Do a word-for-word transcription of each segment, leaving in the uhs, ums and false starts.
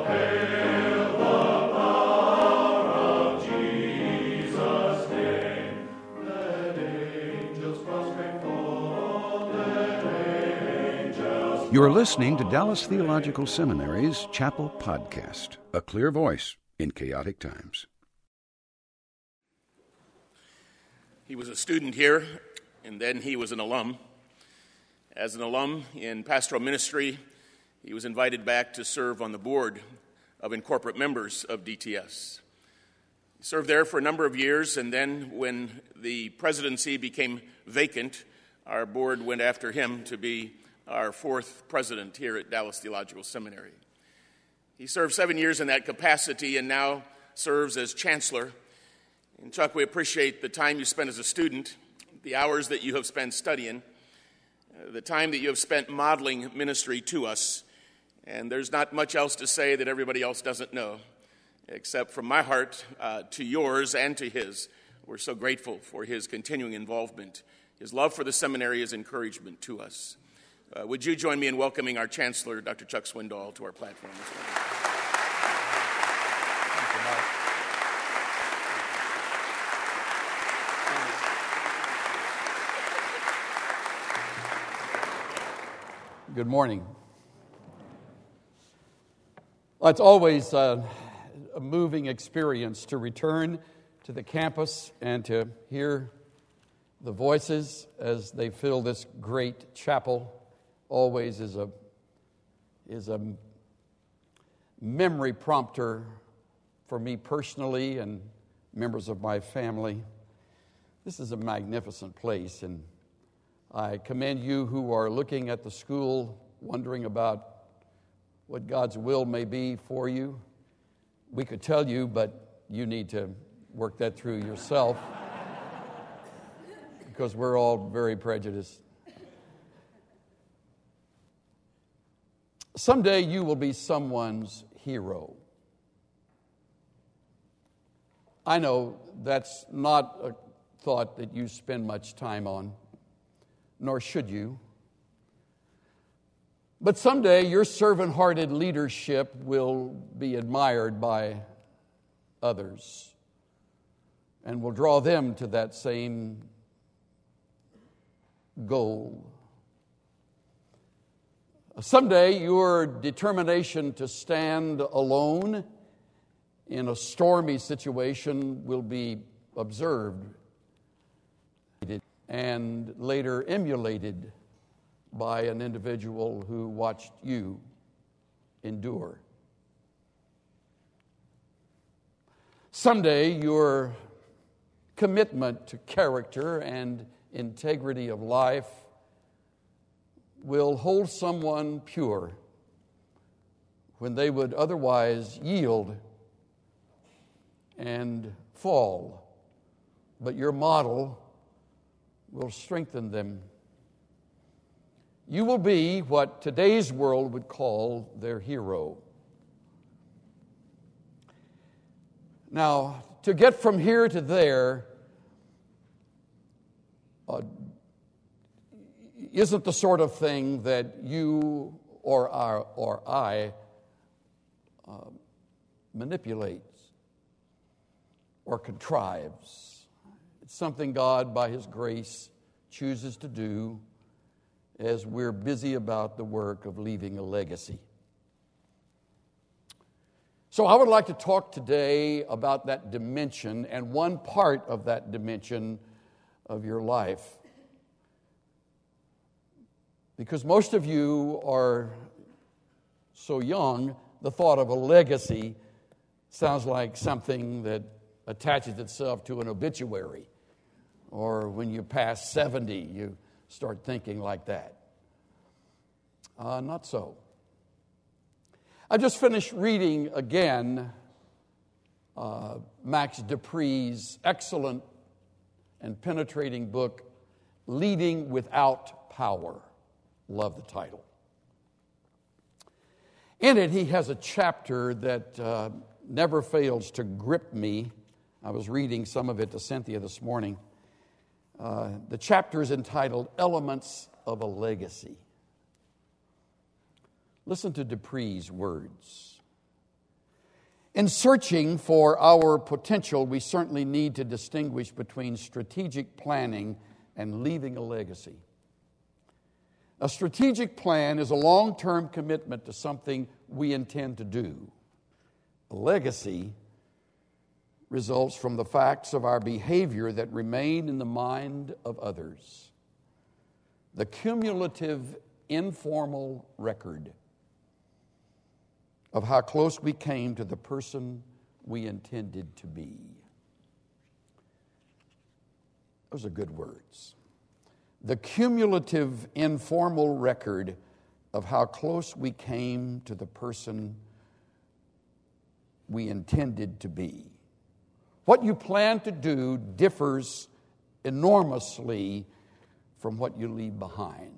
You're listening to Dallas Theological Seminary's Chapel Podcast, a clear voice in chaotic times. He was a student here, and then he was an alum. As an alum in pastoral ministry, he was invited back to serve on the board of incorporate members of D T S. He served there for a number of years, and then when the presidency became vacant, our board went after him to be our fourth president here at Dallas Theological Seminary. He served seven years in that capacity and now serves as chancellor. And Chuck, we appreciate the time you spent as a student, the hours that you have spent studying, uh, the time that you have spent modeling ministry to us. And there's not much else to say that everybody else doesn't know, except from my heart uh, to yours and to his. We're so grateful for his continuing involvement, his love for the seminary, his encouragement to us. Uh, would you join me in welcoming our Chancellor, Doctor Chuck Swindoll, to our platform this morning? Thank you, Mark. Good morning. Well, it's always uh, a moving experience to return to the campus and to hear the voices as they fill this great chapel. Always is a is a memory prompter for me personally and members of my family. This is a magnificent place, and I commend you who are looking at the school, wondering about what God's will may be for you. We could tell you, but you need to work that through yourself because we're all very prejudiced. Someday you will be someone's hero. I know that's not a thought that you spend much time on, nor should you. But someday your servant-hearted leadership will be admired by others and will draw them to that same goal. Someday, your determination to stand alone in a stormy situation will be observed and later emulated by an individual who watched you endure. Someday, your commitment to character and integrity of life will hold someone pure when they would otherwise yield and fall. But your model will strengthen them. You will be what today's world would call their hero. Now, to get from here to there, uh, isn't the sort of thing that you or I, or I uh, manipulates or contrives. It's something God, by His grace, chooses to do as we're busy about the work of leaving a legacy. So I would like to talk today about that dimension and one part of that dimension of your life. Because most of you are so young, the thought of a legacy sounds like something that attaches itself to an obituary. Or when you pass seventy, you start thinking like that. Uh, not so. I just finished reading again uh, Max De Pree's excellent and penetrating book, Leading Without Power. Love the title. In it, he has a chapter that uh, never fails to grip me. I was reading some of it to Cynthia this morning. Uh, the chapter is entitled Elements of a Legacy. Listen to De Pree's words. In searching for our potential, we certainly need to distinguish between strategic planning and leaving a legacy. A strategic plan is a long-term commitment to something we intend to do. A legacy results from the facts of our behavior that remain in the mind of others. The cumulative, informal record of how close we came to the person we intended to be. Those are good words. The cumulative, informal record of how close we came to the person we intended to be. What you plan to do differs enormously from what you leave behind.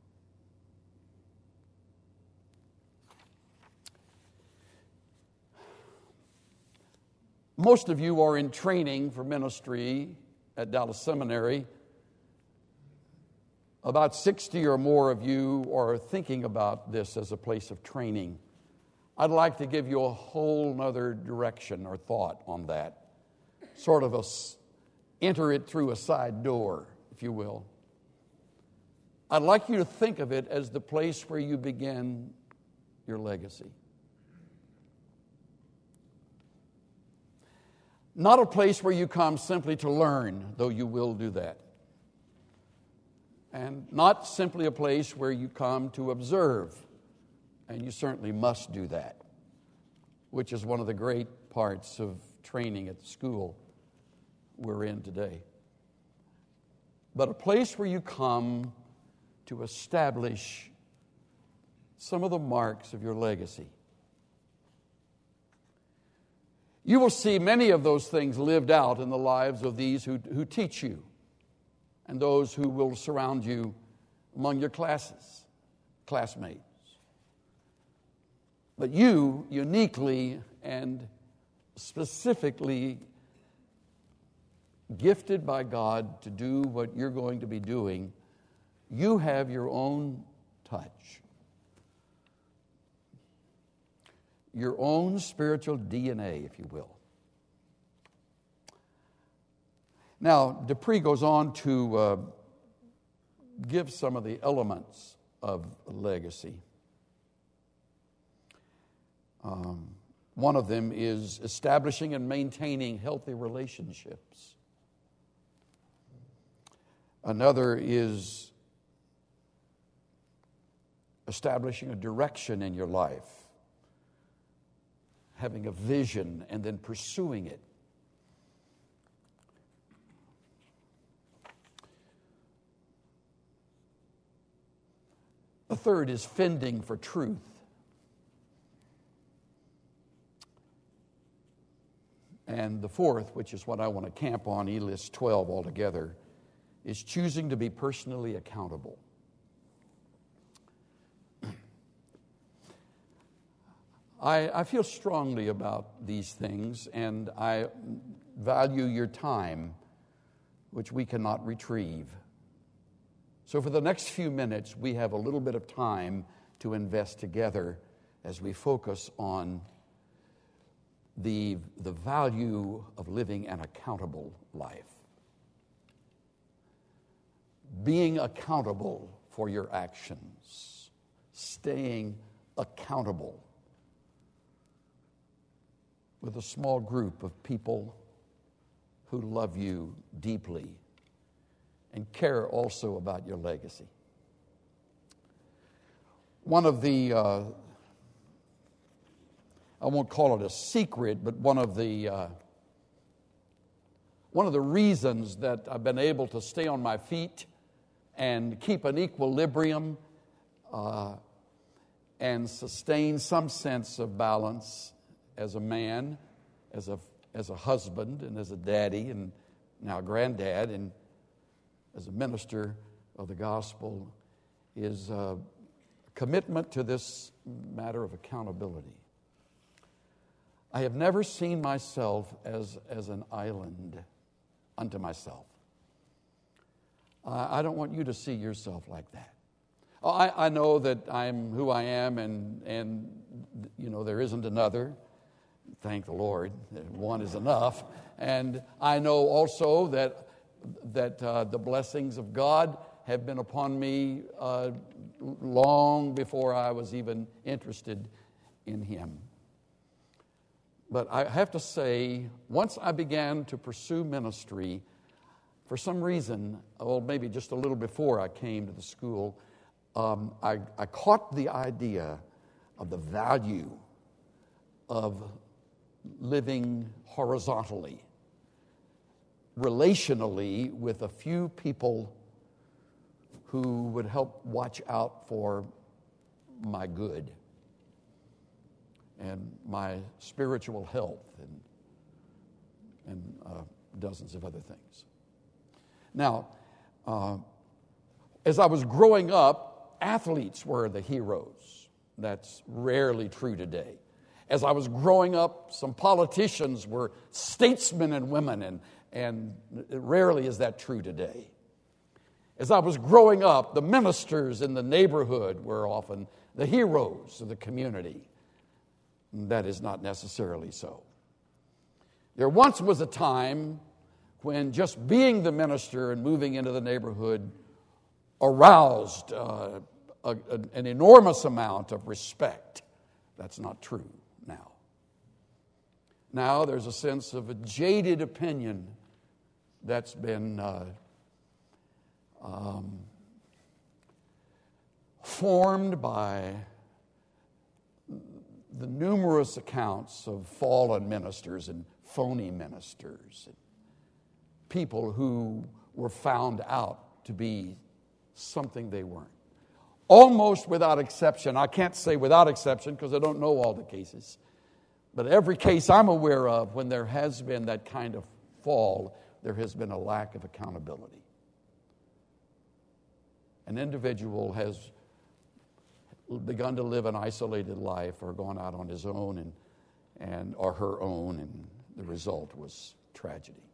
Most of you are in training for ministry at Dallas Seminary. About sixty or more of you are thinking about this as a place of training. I'd like to give you a whole other direction or thought on that. Sort of a enter it through a side door, if you will. I'd like you to think of it as the place where you begin your legacy. Not a place where you come simply to learn, though you will do that. And not simply a place where you come to observe, and you certainly must do that, which is one of the great parts of training at the school we're in today. But a place where you come to establish some of the marks of your legacy. You will see many of those things lived out in the lives of these who, who teach you and those who will surround you among your classes, classmates. But you, uniquely and specifically gifted by God to do what you're going to be doing, you have your own touch. Your own spiritual D N A, if you will. Now, Dupree goes on to uh, give some of the elements of legacy. Um, one of them is establishing and maintaining healthy relationships. Another is establishing a direction in your life. Having a vision and then pursuing it. The third is fending for truth. And the fourth, which is what I want to camp on, he lists twelve altogether, is choosing to be personally accountable. I, I feel strongly about these things, and I value your time, which we cannot retrieve. So for the next few minutes, we have a little bit of time to invest together as we focus on the, the value of living an accountable life. Being accountable for your actions. Staying accountable with a small group of people who love you deeply and care also about your legacy. One of the, uh, I won't call it a secret, but one of the, uh, one of the reasons that I've been able to stay on my feet and keep an equilibrium uh, and sustain some sense of balance as a man, as a as a husband, and as a daddy, and now granddad, and as a minister of the gospel, is a commitment to this matter of accountability. I have never seen myself as, as an island unto myself. I, I don't want you to see yourself like that. I, I know that I'm who I am, and, and you know there isn't another. thank the Lord, one is enough. And I know also that that uh, the blessings of God have been upon me uh, long before I was even interested in Him. But I have to say, once I began to pursue ministry, for some reason, well, maybe just a little before I came to the school, um, I, I caught the idea of the value of living horizontally, relationally with a few people who would help watch out for my good and my spiritual health and, and uh, dozens of other things. Now, uh, as I was growing up, athletes were the heroes. That's rarely true today. As I was growing up, some politicians were statesmen and women, and, and rarely is that true today. As I was growing up, the ministers in the neighborhood were often the heroes of the community. That is not necessarily so. There once was a time when just being the minister and moving into the neighborhood aroused uh, a, a, an enormous amount of respect. That's not true now. Now there's a sense of a jaded opinion that's been uh, um, formed by the numerous accounts of fallen ministers and phony ministers, and people who were found out to be something they weren't. Almost without exception, I can't say without exception because I don't know all the cases, but every case I'm aware of, when there has been that kind of fall, there has been a lack of accountability. An individual has begun to live an isolated life or gone out on his own and, and or her own, and the result was tragedy.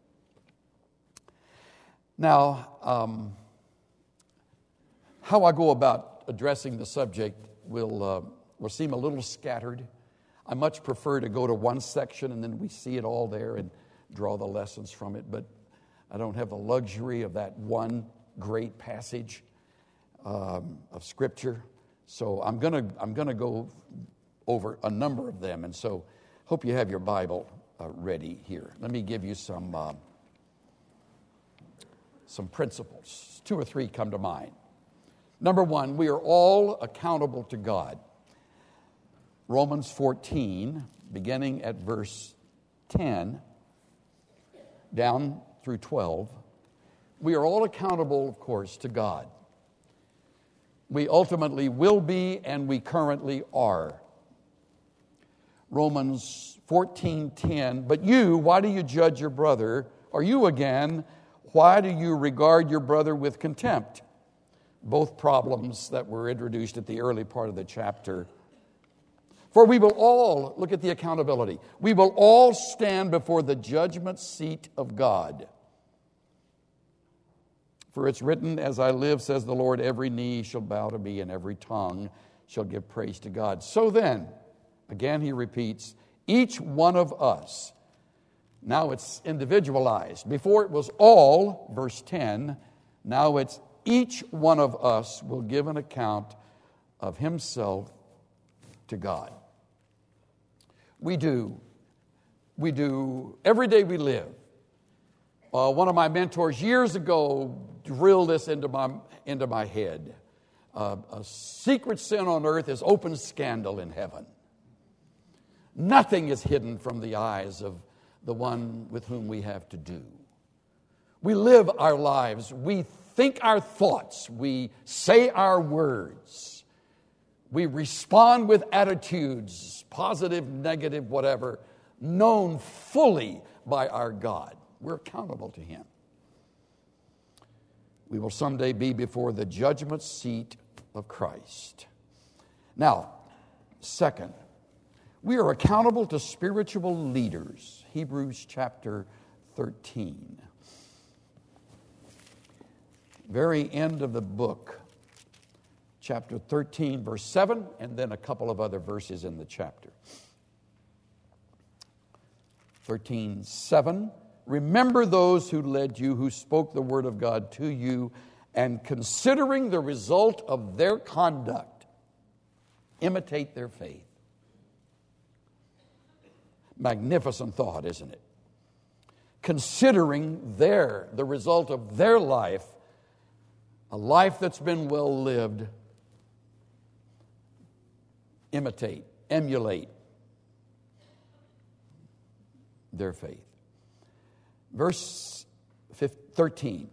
Now, um, how I go about addressing the subject will, uh, will seem a little scattered. I much prefer to go to one section and then we see it all there and draw the lessons from it, but I don't have the luxury of that one great passage um, of Scripture. So I'm going to I'm going to go over a number of them, and so hope you have your Bible uh, ready here. Let me give you some uh, some principles. Two or three come to mind. Number one, we are all accountable to God. Romans fourteen, beginning at verse ten, down through twelve. We are all accountable, of course, to God. We ultimately will be, and we currently are. Romans fourteen ten, but you, why do you judge your brother? Or you again, why do you regard your brother with contempt? Both problems that were introduced at the early part of the chapter. For we will all, look at the accountability, we will all stand before the judgment seat of God. For it's written, as I live, says the Lord, every knee shall bow to me and every tongue shall give praise to God. So then, again he repeats, each one of us, now it's individualized. Before it was all, verse ten, now it's each one of us will give an account of himself to God. We do. We do every day we live. Uh, one of my mentors years ago drilled this into my into my head. Uh, a secret sin on earth is open scandal in heaven. Nothing is hidden from the eyes of the one with whom we have to do. We live our lives. We think our thoughts. We say our words. We respond with attitudes, positive, negative, whatever, known fully by our God. We're accountable to Him. We will someday be before the judgment seat of Christ. Now, second, we are accountable to spiritual leaders. Hebrews chapter thirteen. Very end of the book, chapter thirteen, verse seven, and then a couple of other verses in the chapter. thirteen seven. Remember those who led you, who spoke the word of God to you, and considering the result of their conduct, imitate their faith. Magnificent thought, isn't it? Considering their, the result of their life, a life that's been well lived, imitate, emulate their faith. Verse thirteen.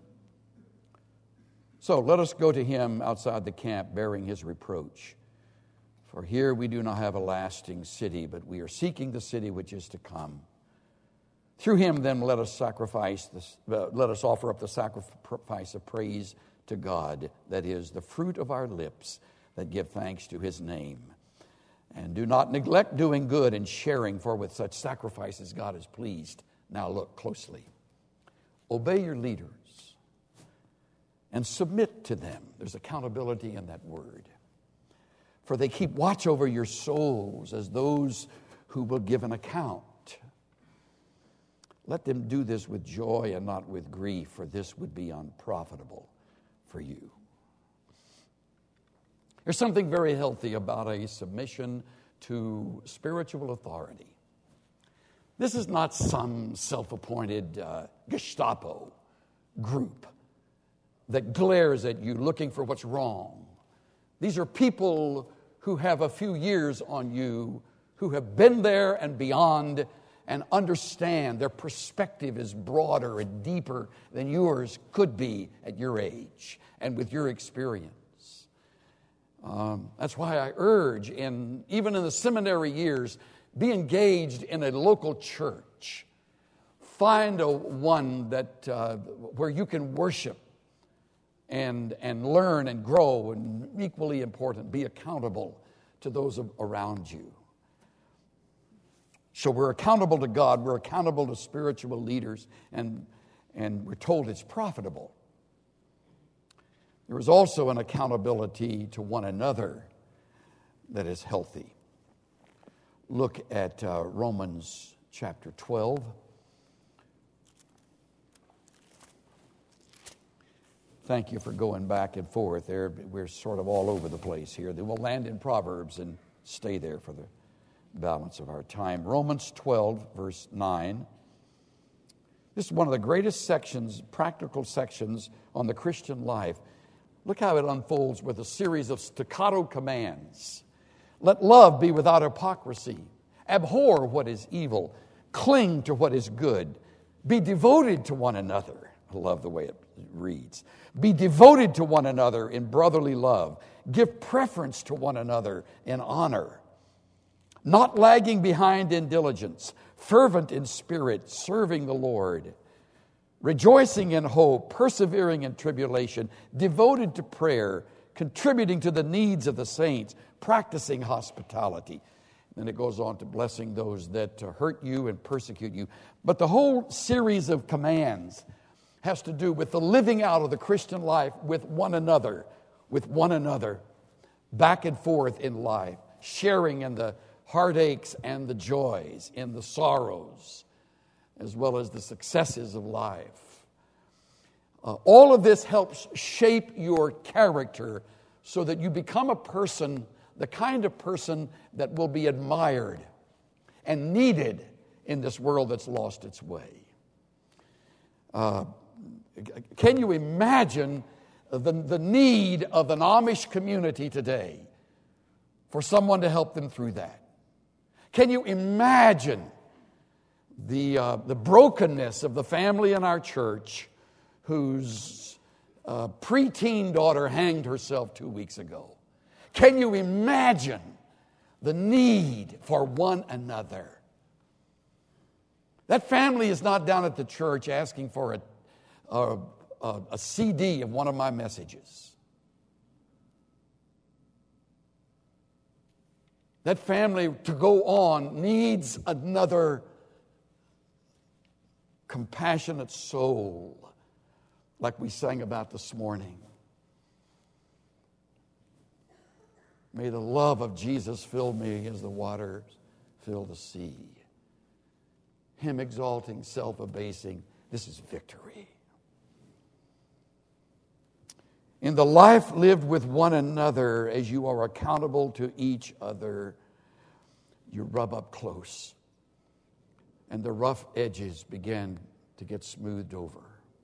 So let us go to him outside the camp bearing his reproach. For here we do not have a lasting city, but we are seeking the city which is to come. Through him then let us sacrifice this, uh, let us offer up the sacrifice of praise to God, that is the fruit of our lips that give thanks to his name. And do not neglect doing good and sharing, for with such sacrifices God is pleased. Now look closely. Obey your leaders and submit to them. There's accountability in that word. For they keep watch over your souls as those who will give an account. Let them do this with joy and not with grief, for this would be unprofitable for you. There's something very healthy about a submission to spiritual authority. This is not some self-appointed uh, Gestapo group that glares at you looking for what's wrong. These are people who have a few years on you, who have been there and beyond and understand. Their perspective is broader and deeper than yours could be at your age and with your experience. Um, that's why I urge, in, even in the seminary years, be engaged in a local church. Find a one that uh, where you can worship and and learn and grow, and equally important, be accountable to those around you. So we're accountable to God, we're accountable to spiritual leaders, and, and we're told it's profitable. There is also an accountability to one another that is healthy. Look at uh, Romans chapter twelve. Thank you for going back and forth there. We're sort of all over the place here. Then we'll land in Proverbs and stay there for the balance of our time. Romans twelve, verse nine. This is one of the greatest sections, practical sections on the Christian life. Look how it unfolds with a series of staccato commands. Let love be without hypocrisy. Abhor what is evil. Cling to what is good. Be devoted to one another. I love the way it reads. Be devoted to one another in brotherly love. Give preference to one another in honor. Not lagging behind in diligence. Fervent in spirit, serving the Lord. Rejoicing in hope, persevering in tribulation. Devoted to prayer. Contributing to the needs of the saints. Practicing hospitality. Then it goes on to blessing those that hurt you and persecute you. But the whole series of commands has to do with the living out of the Christian life with one another, with one another, back and forth in life, sharing in the heartaches and the joys, in the sorrows, as well as the successes of life. Uh, all of this helps shape your character so that you become a person, the kind of person that will be admired and needed in this world that's lost its way. Uh, Can you imagine the, the need of an Amish community today for someone to help them through that? Can you imagine the, uh, the brokenness of the family in our church whose uh, preteen daughter hanged herself two weeks ago? Can you imagine the need for one another? That family is not down at the church asking for a A, a, a C D of one of my messages. That family, to go on, needs another compassionate soul, like we sang about this morning. May the love of Jesus fill me as the waters fill the sea. him exalting, self-abasing. This is victory. In the life lived with one another, as you are accountable to each other, you rub up close, and the rough edges begin to get smoothed over.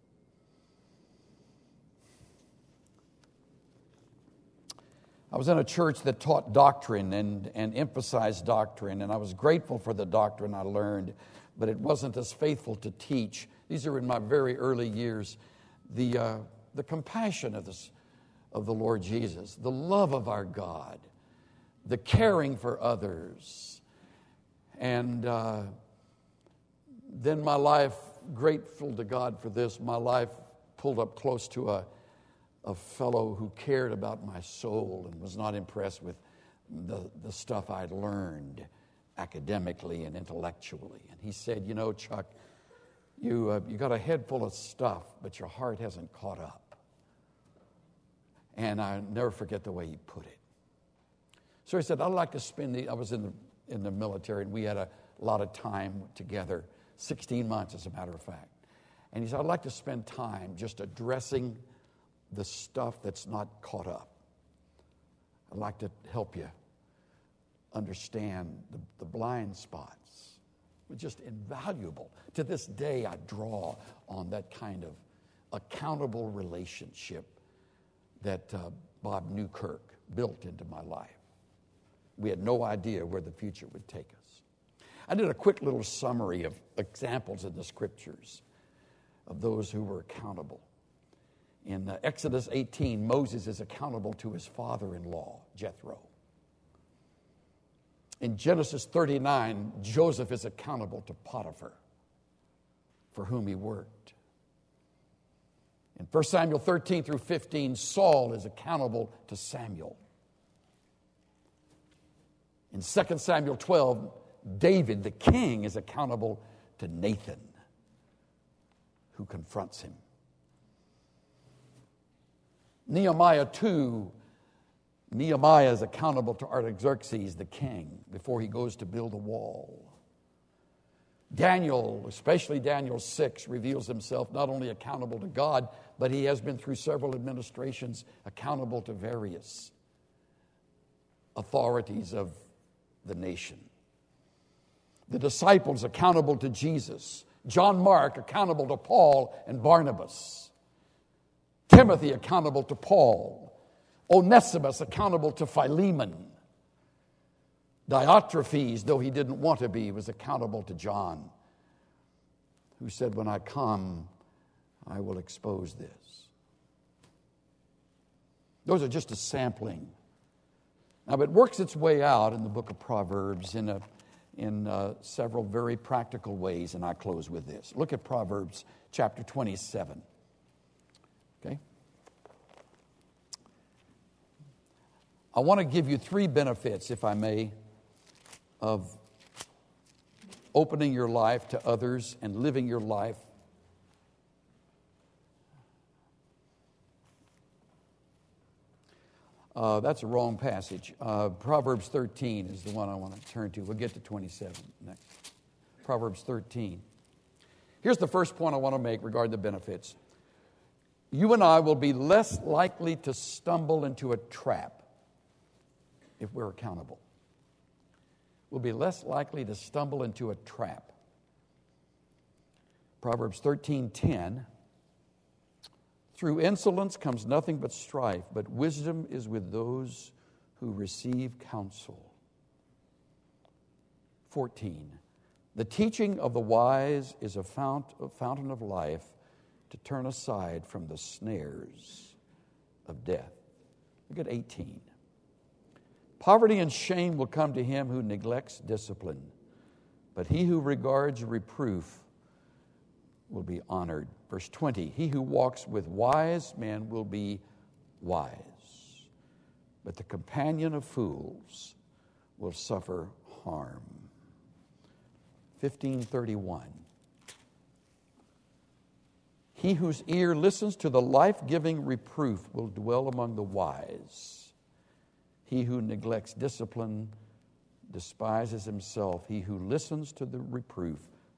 I was in a church that taught doctrine and, and emphasized doctrine, and I was grateful for the doctrine I learned, but it wasn't as faithful to teach. These are in my very early years. The, uh, the compassion of, this, of the Lord Jesus, the love of our God, the caring for others. And uh, then my life, grateful to God for this, my life pulled up close to a a fellow who cared about my soul and was not impressed with the, the stuff I'd learned academically and intellectually. And he said, you know, Chuck, you, uh, you got a head full of stuff, but your heart hasn't caught up. And I'll never forget the way he put it. So he said, I'd like to spend the, I was in the, in the military, and we had a lot of time together, sixteen months as a matter of fact. And he said, I'd like to spend time just addressing the stuff that's not caught up. I'd like to help you understand the, the blind spots. It was just invaluable. To this day, I draw on that kind of accountable relationship that uh, Bob Newkirk built into my life. We had no idea where the future would take us. I did a quick little summary of examples in the Scriptures of those who were accountable. In uh, Exodus eighteen, Moses is accountable to his father-in-law, Jethro. In Genesis thirty-nine, Joseph is accountable to Potiphar, for whom he worked. In First Samuel thirteen through fifteen, Saul is accountable to Samuel. In Second Samuel twelve, David, the king, is accountable to Nathan, who confronts him. Nehemiah two, Nehemiah is accountable to Artaxerxes, the king, before he goes to build a wall. Daniel, especially Daniel six, reveals himself not only accountable to God, but he has been through several administrations accountable to various authorities of the nation. The disciples accountable to Jesus. John Mark accountable to Paul and Barnabas. Timothy accountable to Paul. Onesimus accountable to Philemon. Diotrephes, though he didn't want to be, was accountable to John, who said, when I come, I will expose this. Those are just a sampling. Now, it works its way out in the book of Proverbs in, a, in uh, several very practical ways, and I close with this. Look at Proverbs chapter twenty-seven. Okay? I want to give you three benefits, if I may, of opening your life to others and living your life Uh, that's a wrong passage. Uh, Proverbs thirteen is the one I want to turn to. We'll get to twenty-seven next. Proverbs thirteen. Here's the first point I want to make regarding the benefits. You and I will be less likely to stumble into a trap if we're accountable. We'll be less likely to stumble into a trap. Proverbs thirteen ten. Through insolence comes nothing but strife, but wisdom is with those who receive counsel. fourteen. The teaching of the wise is a fount, a fountain of life to turn aside from the snares of death. Look at eighteen. Poverty and shame will come to him who neglects discipline, but he who regards reproof will be honored. Verse twenty, he who walks with wise men will be wise, but the companion of fools will suffer harm. fifteen thirty-one, he whose ear listens to the life-giving reproof will dwell among the wise. He who neglects discipline despises himself. He who listens to the reproof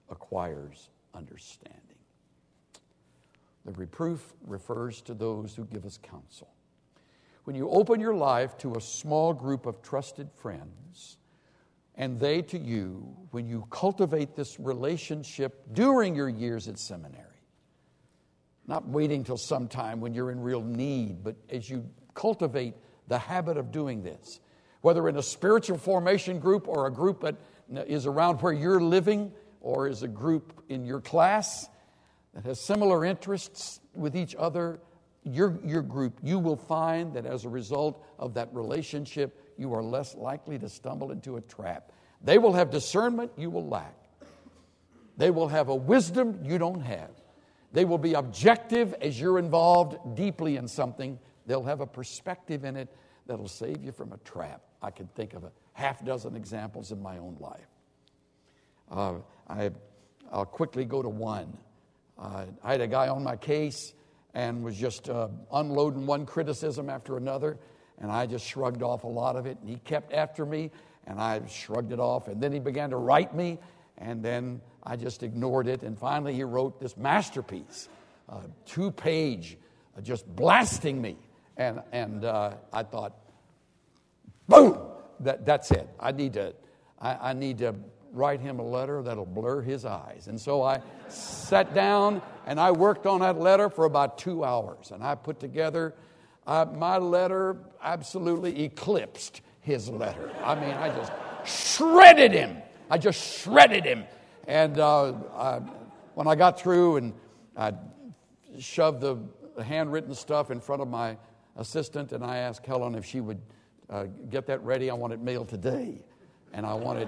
acquires understanding. The reproof refers to those who give us counsel. When you open your life to a small group of trusted friends, and they to you, when you cultivate this relationship during your years at seminary, not waiting till sometime when you're in real need, but as you cultivate the habit of doing this, whether in a spiritual formation group or a group that is around where you're living, or is a group in your class that has similar interests with each other, your, your group, you will find that as a result of that relationship, you are less likely to stumble into a trap. They will have discernment you will lack. They will have a wisdom you don't have. They will be objective as you're involved deeply in something. They'll have a perspective in it that'll save you from a trap. I can think of a half dozen examples in my own life. Uh, I, I'll quickly go to one. Uh, I had a guy on my case and was just uh, unloading one criticism after another, and I just shrugged off a lot of it, and he kept after me, and I shrugged it off, and then he began to write me, and then I just ignored it, and finally he wrote this masterpiece, uh, two-page, uh, just blasting me, and, and uh, I thought, boom, that, that's it. I need to, I, I need to write him a letter that'll blur his eyes. And so I sat down and I worked on that letter for about two hours. And I put together, uh, my letter absolutely eclipsed his letter. I mean, I just shredded him. I just shredded him. And uh, I, when I got through and I shoved the handwritten stuff in front of my assistant, and I asked Helen if she would uh, get that ready. I want it mailed today. And I wanted...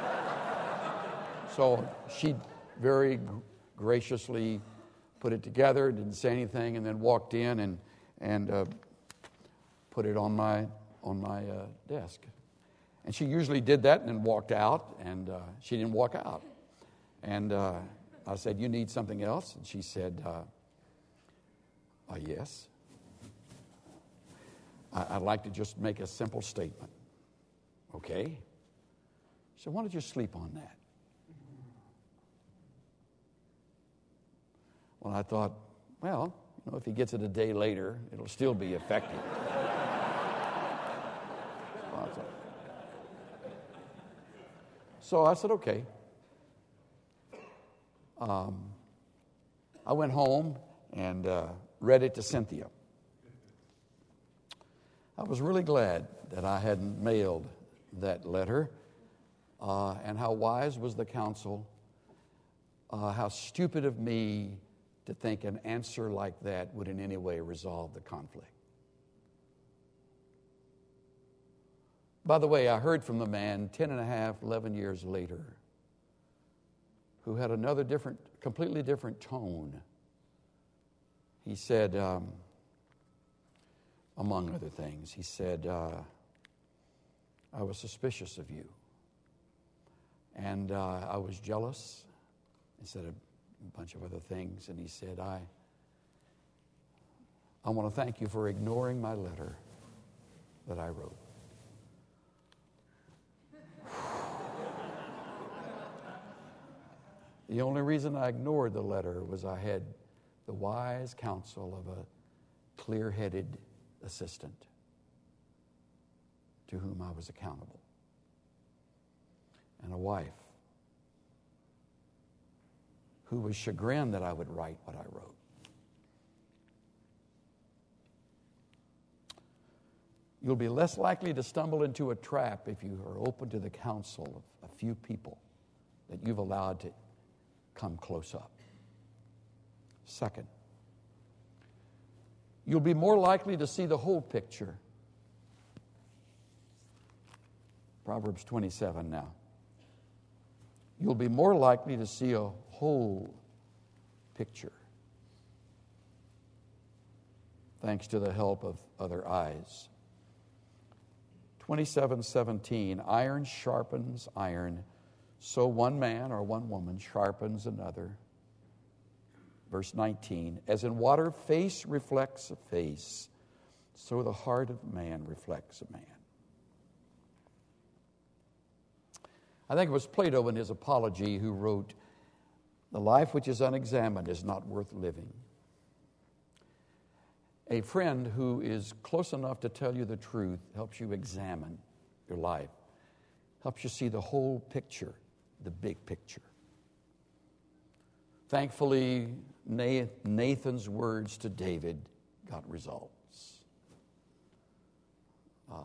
So she very graciously put it together, didn't say anything, and then walked in and and uh, put it on my on my uh, desk. And she usually did that and then walked out, and uh, she didn't walk out. And uh, I said, "You need something else?" And she said, uh, uh, "Yes. I, I'd like to just make a simple statement." Okay. So why don't you sleep on that? Well, I thought, well, you know, if he gets it a day later, it'll still be effective. So I said, okay. Um, I went home and uh, read it to Cynthia. I was really glad that I hadn't mailed that letter, uh, and how wise was the counsel, uh, how stupid of me to think an answer like that would in any way resolve the conflict. By the way, I heard from the man ten and a half, eleven years later, who had another different, completely different tone. He said, um, among other things, he said, uh, I was suspicious of you. And uh, I was jealous. He said a bunch of other things. And he said, I, I want to thank you for ignoring my letter that I wrote. The only reason I ignored the letter was I had the wise counsel of a clear-headed assistant to whom I was accountable, and a wife who was chagrined that I would write what I wrote. You'll be less likely to stumble into a trap if you are open to the counsel of a few people that you've allowed to come close up. Second, you'll be more likely to see the whole picture. Proverbs twenty-seven now. You'll be more likely to see a whole picture thanks to the help of other eyes. twenty-seven seventeen, iron sharpens iron, so one man or one woman sharpens another. Verse nineteen, as in water face reflects a face, so the heart of man reflects a man. I think it was Plato in his Apology who wrote, The life which is unexamined is not worth living. A friend who is close enough to tell you the truth helps you examine your life, helps you see the whole picture, the big picture. Thankfully, Nathan's words to David got results. Uh,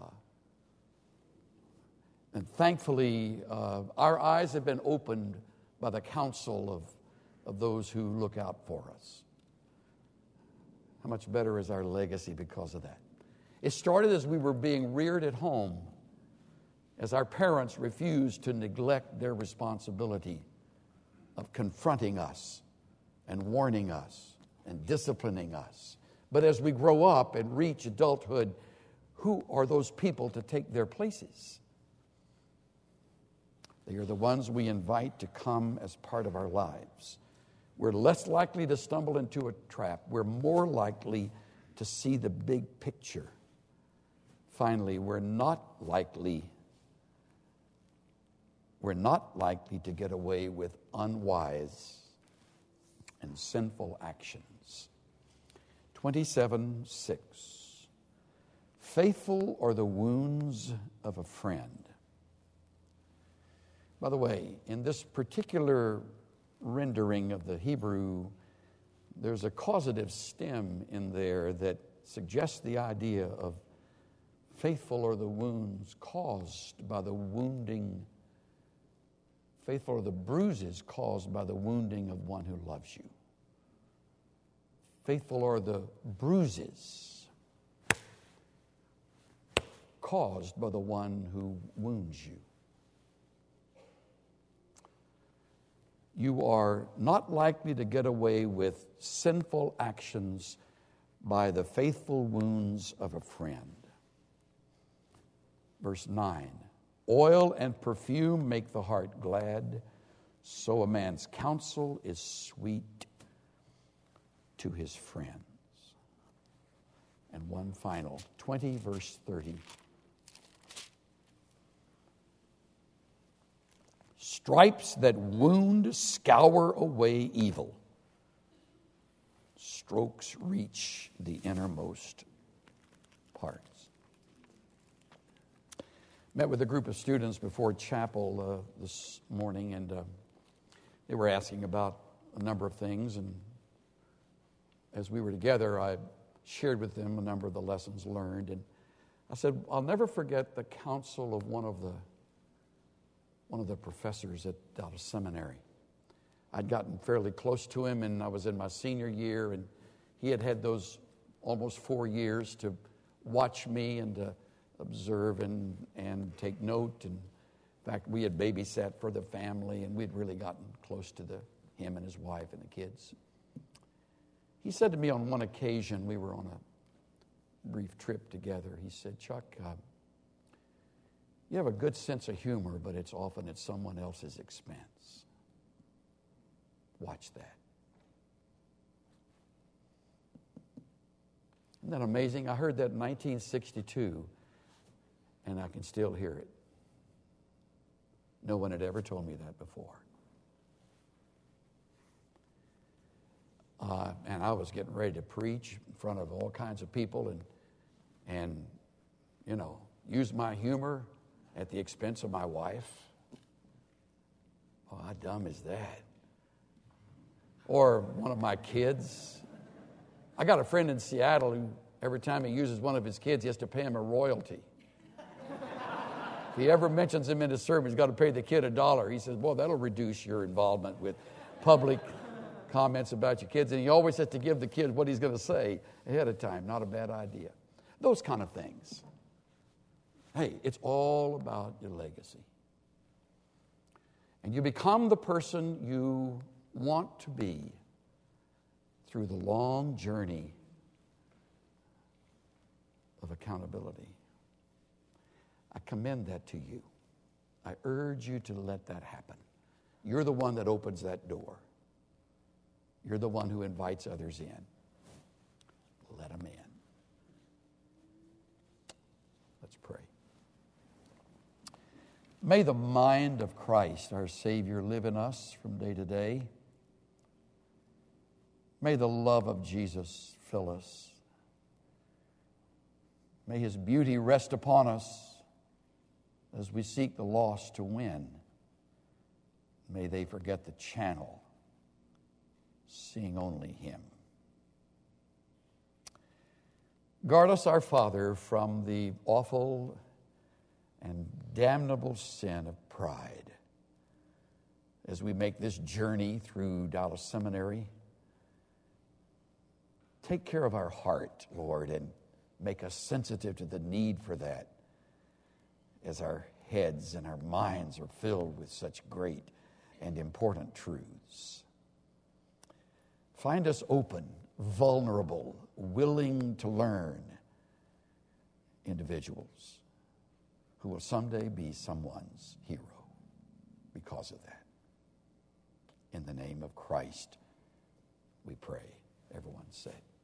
and thankfully, uh, our eyes have been opened by the counsel of, of those who look out for us. How much better is our legacy because of that? It started as we were being reared at home, as our parents refused to neglect their responsibility of confronting us and warning us and disciplining us. But as we grow up and reach adulthood, who are those people to take their places? They are the ones we invite to come as part of our lives. We're less likely to stumble into a trap. We're more likely to see the big picture. Finally, we're not likely we're not likely to get away with unwise and sinful actions. twenty-seven six. Faithful are the wounds of a friend. By the way, in this particular rendering of the Hebrew, there's a causative stem in there that suggests the idea of faithful are the wounds caused by the wounding. Faithful are the bruises caused by the wounding of one who loves you. Faithful are the bruises caused by the one who wounds you. You are not likely to get away with sinful actions by the faithful wounds of a friend. Verse nine. Oil and perfume make the heart glad, so a man's counsel is sweet to his friends. And one final, twenty, verse thirty. Stripes that wound scour away evil. Strokes reach the innermost parts. Met with a group of students before chapel uh, this morning, and uh, they were asking about a number of things. And as we were together, I shared with them a number of the lessons learned. And I said, I'll never forget the counsel of one of the one of the professors at Dallas Seminary. I'd gotten fairly close to him, and I was in my senior year, and he had had those almost four years to watch me and to observe and, and take note. And in fact, we had babysat for the family, and we'd really gotten close to the him and his wife and the kids. He said to me on one occasion, we were on a brief trip together, he said, Chuck, uh, you have a good sense of humor, but it's often at someone else's expense. Watch that. Isn't that amazing? I heard that in nineteen sixty-two, and I can still hear it. No one had ever told me that before. Uh, and I was getting ready to preach in front of all kinds of people and, and you know, use my humor at the expense of my wife. Oh, how dumb is that? Or one of my kids. I got a friend in Seattle who every time he uses one of his kids, he has to pay him a royalty. If he ever mentions him in his sermon, he's got to pay the kid a dollar. He says, well, that'll reduce your involvement with public comments about your kids. And he always has to give the kid what he's going to say ahead of time. Not a bad idea. Those kind of things. Hey, it's all about your legacy. And you become the person you want to be through the long journey of accountability. I commend that to you. I urge you to let that happen. You're the one that opens that door. You're the one who invites others in. Let them in. Let's pray. May the mind of Christ, our Savior, live in us from day to day. May the love of Jesus fill us. May his beauty rest upon us as we seek the lost to win. May they forget the channel, seeing only him. Guard us, our Father, from the awful and damnable sin of pride as we make this journey through Dallas Seminary. Take care of our heart, Lord, and make us sensitive to the need for that as our heads and our minds are filled with such great and important truths. Find us open, vulnerable, willing to learn individuals who will someday be someone's hero because of that. In the name of Christ, we pray. Everyone say.